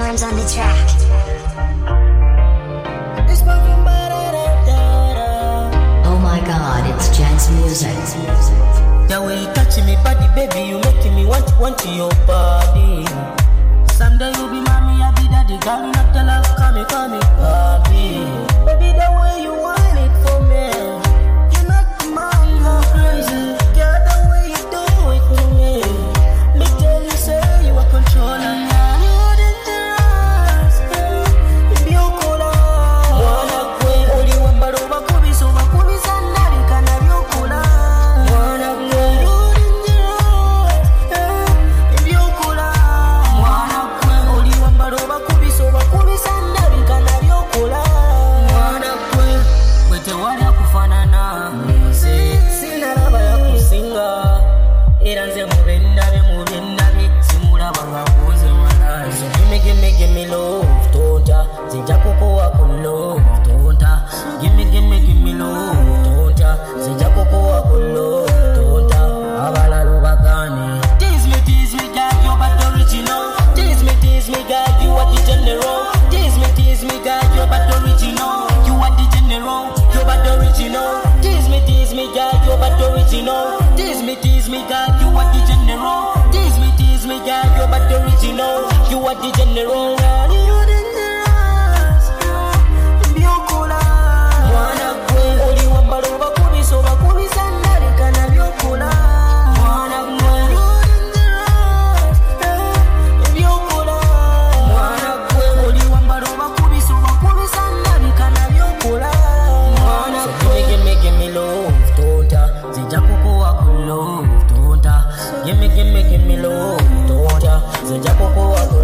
Germs on the track. Oh my god, it's Jen's music. The way you touch me body, baby, you making me want your body. Someday you'll be mommy, I'll be daddy. Girl, not the love, call me, papi. Baby, the way you want it for me, you make my mind go crazy. Girl, the way you do it to me, me tell you, say you are controlling me. You're dangerous, if you cool out. Wanna quit, only one bar over Kubi, so my Kubi sandali, can have you cool out. Wanna quit, you're dangerous, if you cool out. Wanna quit, only one bar over Kubi, so my Kubi sandali, can have you cool out. Wanna quit, wete wali ya kufanana. Sina raba ya kusinga. Iranze mubendabe, simula banga kuze wana. So give me love, tonta. Zinja koko wako love, tonta. Give me love, tonta. Zinja koko wako love, tonta. Abala lubagani. Tease me, girl, you're but original. Tease me, girl, you are the general. Tease me, girl, you're but original. You are the general, you're but original. Tease me, girl, you're but original. Tease me, girl, you are the general. Tease me, girl, you're but original. You are the general. You're dangerous, you cool out. Wanna quit, only one bar over Kubi, so my Kubi sandali, can have you cool out. Wanna quit, you're dangerous, you cool out. Wanna quit, only one bar over Kubi, so my Kubi sandali, can have you cool out. Wanna quit, give me love, tonta. Zinja koko wako love, tonta. Give me love, tonta. Zinja koko wako